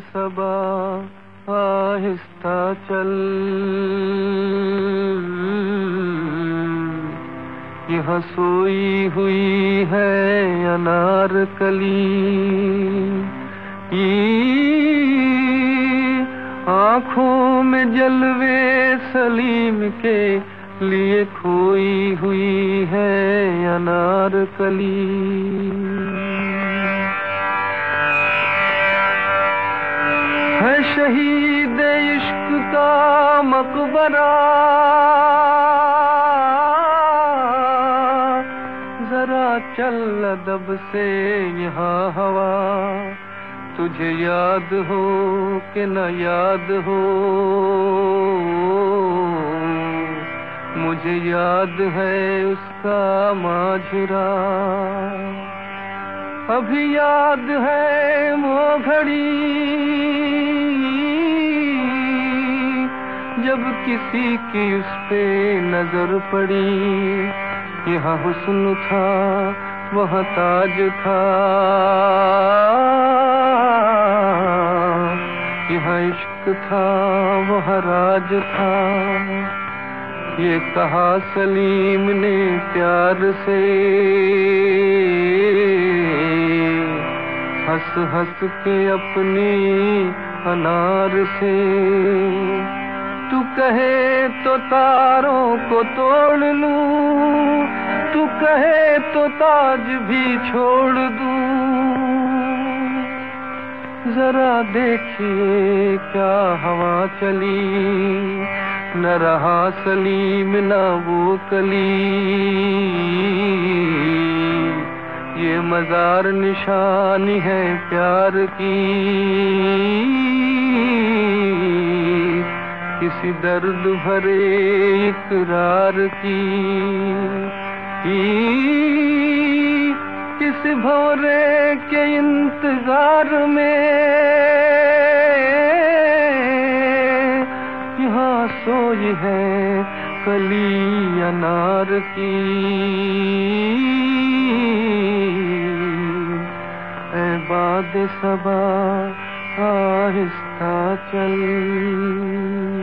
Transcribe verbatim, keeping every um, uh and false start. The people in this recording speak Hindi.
सबा आहिस्ता चल, यहाँ सोई हुई है अनारकली, आँखों में जलवे सलीम के लिए खोई हुई है अनारकली। है शहीद इश्क का मकबरा, जरा चल अदब से यहाँ हवा, तुझे याद हो कि न याद हो, मुझे याद है उसका माजरा। अभी याद है वो घड़ी जब किसी की उस पे नजर पड़ी, यहाँ हुस्न था वहाँ ताज था, यहाँ इश्क था वहाँ राज था। ये कहा सलीम ने प्यार से, हंस हंस के अपनी अनार से। तू कहे तो तारों को तोड़ लूं, तू कहे तो ताज भी छोड़ दूं, जरा देखिए क्या हवा चली, न रहा सलीम न वो कली। ये मजार निशानी है प्यार की, किसी दर्द भरे इकरार की, किस भौरे के इंतजार में यहाँ सोई है कली अनार की। ऐ बाद सबा आहिस्ता चल।